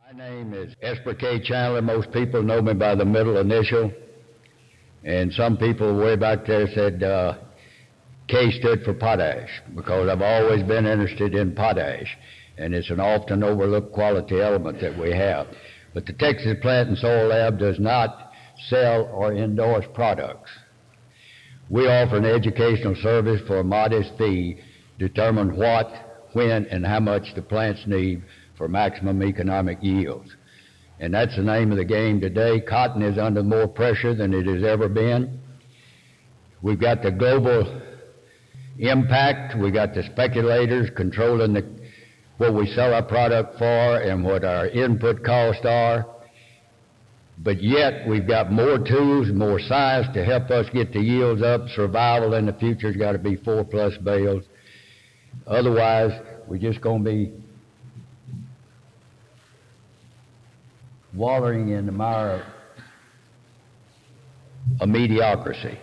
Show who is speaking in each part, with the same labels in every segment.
Speaker 1: My name is Esper K. Chandler. Most people know me by the middle initial. And some people way back there said K stood for potash, because I've always been interested in potash. And it's an often overlooked quality element that we have. But the Texas Plant and Soil Lab does not sell or endorse products. We offer an educational service for a modest fee, determine what, when, and how much the plants need for maximum economic yields. And that's the name of the game today. Cotton is under more pressure than it has ever been. We've got the global impact. We've got the speculators controlling what we sell our product for and what our input costs are. But yet we've got more tools, more science to help us get the yields up. Survival in the future's got to be 4+ bales. Otherwise, we're just going to be wallowing in the mire of mediocrity.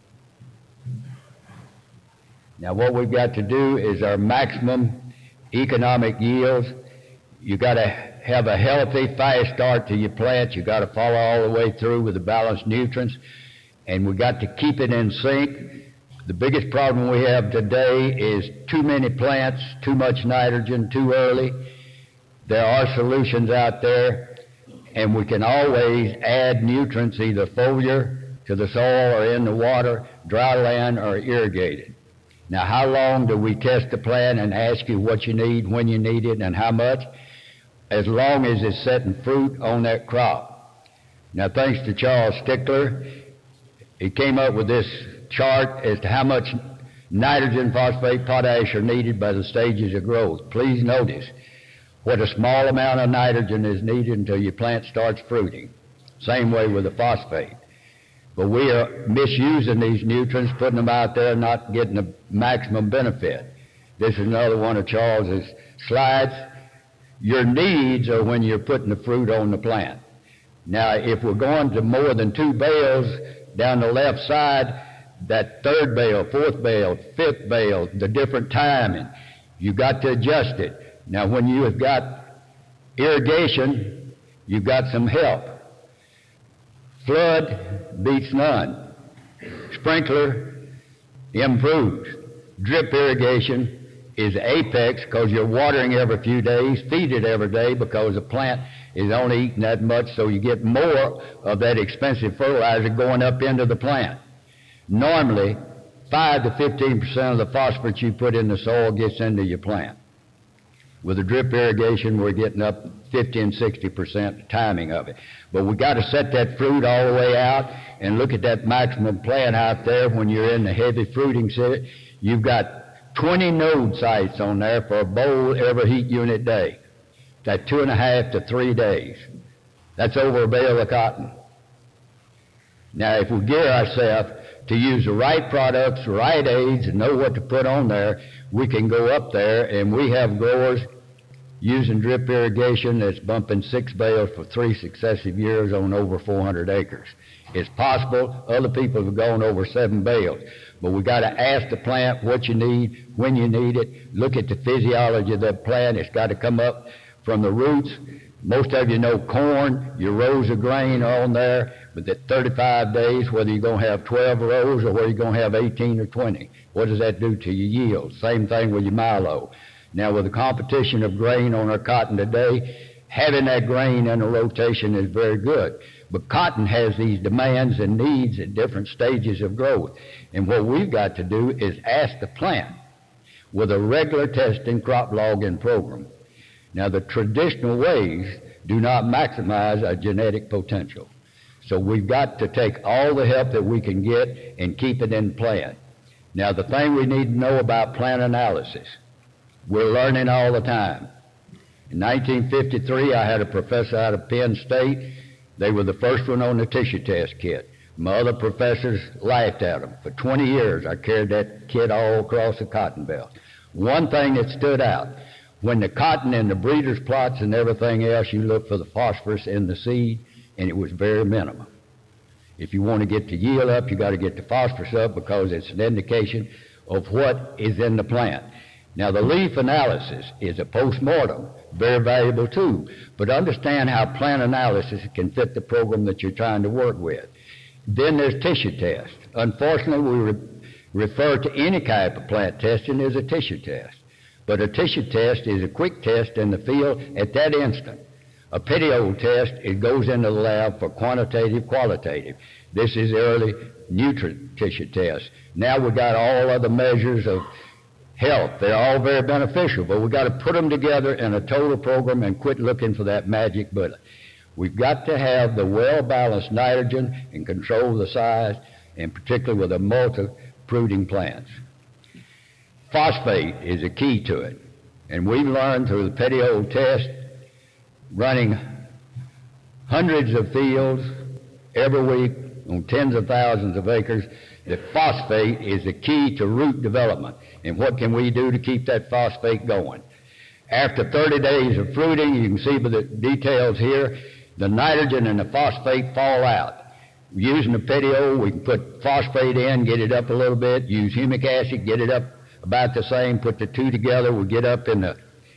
Speaker 1: Now what we've got to do is our maximum economic yields. You got to have a healthy, fast start to your plant. You got to follow all the way through with the balanced nutrients, and we got to keep it in sync. The biggest problem we have today is too many plants, too much nitrogen, too early. There are solutions out there, and we can always add nutrients, either foliar to the soil or in the water, dry land or irrigated. Now, how long do we test the plant and ask you what you need, when you need it, and how much? As long as it's setting fruit on that crop. Now, thanks to Charles Stickler, he came up with this chart as to how much nitrogen, phosphate, potash are needed by the stages of growth. Please notice what a small amount of nitrogen is needed until your plant starts fruiting. Same way with the phosphate. But we are misusing these nutrients, putting them out there, not getting the maximum benefit. This is another one of Charles's slides. Your needs are when you're putting the fruit on the plant. Now, if we're going to more than 2 bales down the left side, that 3rd bale, 4th bale, 5th bale, the different timing, you've got to adjust it. Now, when you have got irrigation, you've got some help. Flood beats none. Sprinkler improves. Drip irrigation is apex, because you're watering every few days, feed it every day, because the plant is only eating that much, so you get more of that expensive fertilizer going up into the plant. Normally, 5 to 15% of the phosphorus you put in the soil gets into your plant. With the drip irrigation, we're getting up 50 and 60% timing of it. But we got to set that fruit all the way out and look at that maximum plant out there when you're in the heavy fruiting season. You've got 20 node sites on there for a bowl every heat unit day. That's 2.5 to 3 days. That's over a bale of cotton. Now, if we gear ourselves to use the right products, the right aids, and know what to put on there, we can go up there, and we have growers using drip irrigation that's bumping 6 bales for 3 successive years on over 400 acres. It's possible. Other people have gone over 7 bales. But we got to ask the plant what you need, when you need it. Look at the physiology of that plant. It's got to come up from the roots. Most of you know corn, your rows of grain are on there, but at 35 days, whether you're going to have 12 rows or whether you're going to have 18 or 20, what does that do to your yield? Same thing with your milo. Now, with the competition of grain on our cotton today, having that grain in a rotation is very good. But cotton has these demands and needs at different stages of growth. And what we've got to do is ask the plant with a regular testing crop logging program. Now, the traditional ways do not maximize our genetic potential. So we've got to take all the help that we can get and keep it in plant. Now, the thing we need to know about plant analysis, we're learning all the time. In 1953, I had a professor out of Penn State. They were the first one on the tissue test kit. My other professors laughed at them. For 20 years, I carried that kit all across the cotton belt. One thing that stood out, when the cotton and the breeder's plots and everything else, you look for the phosphorus in the seed, and it was very minimum. If you want to get the yield up, you got to get the phosphorus up, because it's an indication of what is in the plant. Now, the leaf analysis is a post-mortem, very valuable too, but understand how plant analysis can fit the program that you're trying to work with. Then there's tissue test. Unfortunately, we refer to any type of plant testing as a tissue test, but a tissue test is a quick test in the field at that instant. A petiole test, it goes into the lab for quantitative, qualitative. This is early nutrient tissue test. Now we've got all other measures of health. They're all very beneficial, but we've got to put them together in a total program and quit looking for that magic bullet. We've got to have the well-balanced nitrogen and control the size, and particularly with the multi-fruiting plants. Phosphate is a key to it, and we've learned through the petiole test, running hundreds of fields every week on tens of thousands of acres, that phosphate is the key to root development. And what can we do to keep that phosphate going? After 30 days of fruiting, you can see by the details here, the nitrogen and the phosphate fall out. Using the petiole, we can put phosphate in, get it up a little bit, use humic acid, get it up about the same, put the two together, we'll get up in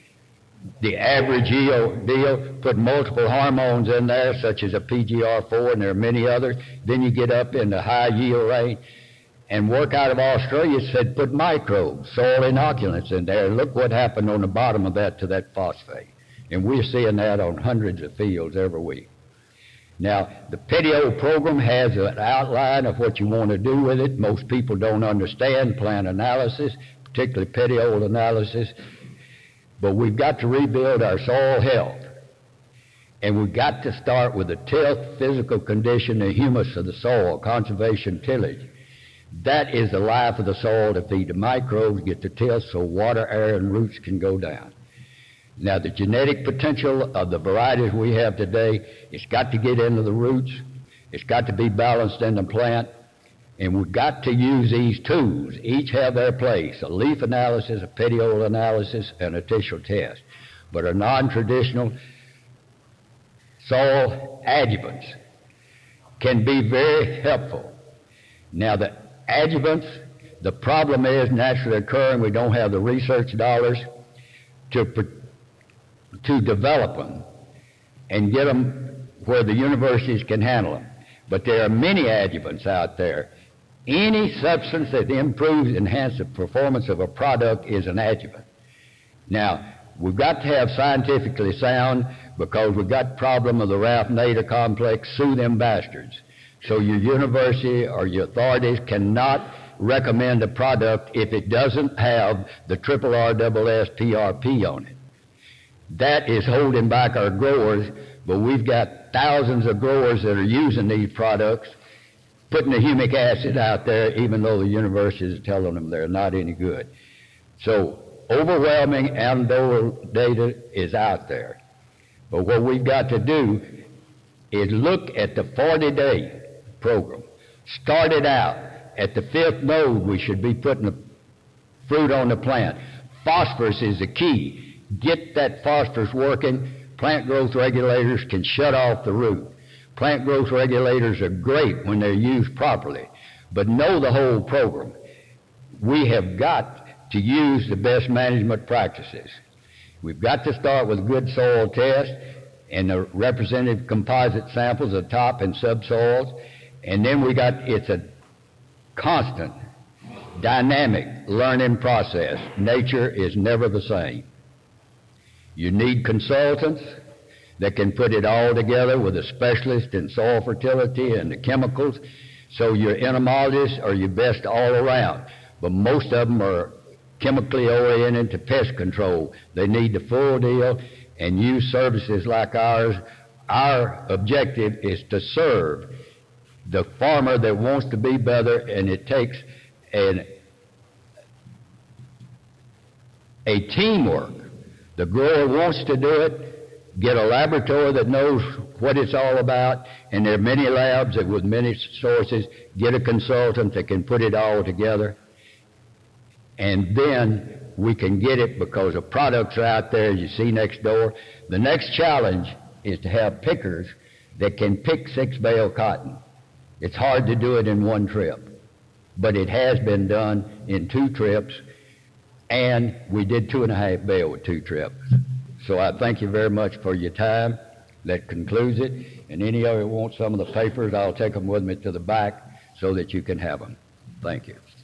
Speaker 1: the average yield deal, put multiple hormones in there, such as a PGR4, and there are many others. Then you get up in the high yield rate. And work out of Australia said put microbes, soil inoculants in there. Look what happened on the bottom of that to that phosphate. And we're seeing that on hundreds of fields every week. Now, the petiole program has an outline of what you want to do with it. Most people don't understand plant analysis, particularly petiole analysis. But we've got to rebuild our soil health. And we've got to start with the tilth, physical condition, the humus of the soil, conservation tillage. That is the life of the soil, to feed the microbes, get the tilth so water, air, and roots can go down. Now, the genetic potential of the varieties we have today, it's got to get into the roots. It's got to be balanced in the plant. And we've got to use these tools. Each have their place, a leaf analysis, a petiole analysis, and a tissue test. But our non-traditional soil adjuvants can be very helpful. Now, the adjuvants, the problem is naturally occurring. We don't have the research dollars to develop them and get them where the universities can handle them. But there are many adjuvants out there. Any substance that improves, enhances the performance of a product is an adjuvant. Now, we've got to have scientifically sound, because we've got the problem of the Ralph-Nader complex. Sue them bastards. So your university or your authorities cannot recommend a product if it doesn't have the triple RSSPRP on it. That is holding back our growers, but we've got thousands of growers that are using these products, putting the humic acid out there, even though the universities are telling them they're not any good. So overwhelming anecdotal data is out there. But what we've got to do is look at the 40-day program. Started out at the 5th node, we should be putting the fruit on the plant. Phosphorus is the key. Get that phosphorus working. Plant growth regulators can shut off the root. Plant growth regulators are great when they're used properly, but know the whole program. We have got to use the best management practices. We've got to start with good soil test and the representative composite samples of top and subsoils. And then it's a constant, dynamic learning process. Nature is never the same. You need consultants that can put it all together with a specialist in soil fertility and the chemicals. So your entomologists are your best all around. But most of them are chemically oriented to pest control. They need the full deal and use services like ours. Our objective is to serve the farmer that wants to be better, and it takes a teamwork. The grower wants to do it, get a laboratory that knows what it's all about, and there are many labs that with many sources, get a consultant that can put it all together, and then we can get it because the products are out there, as you see next door. The next challenge is to have pickers that can pick 6-bale cotton. It's hard to do it in one trip, but it has been done in 2 trips, and we did 2.5 bale with 2 trips. So I thank you very much for your time. That concludes it. And any of you want some of the papers, I'll take them with me to the back so that you can have them. Thank you.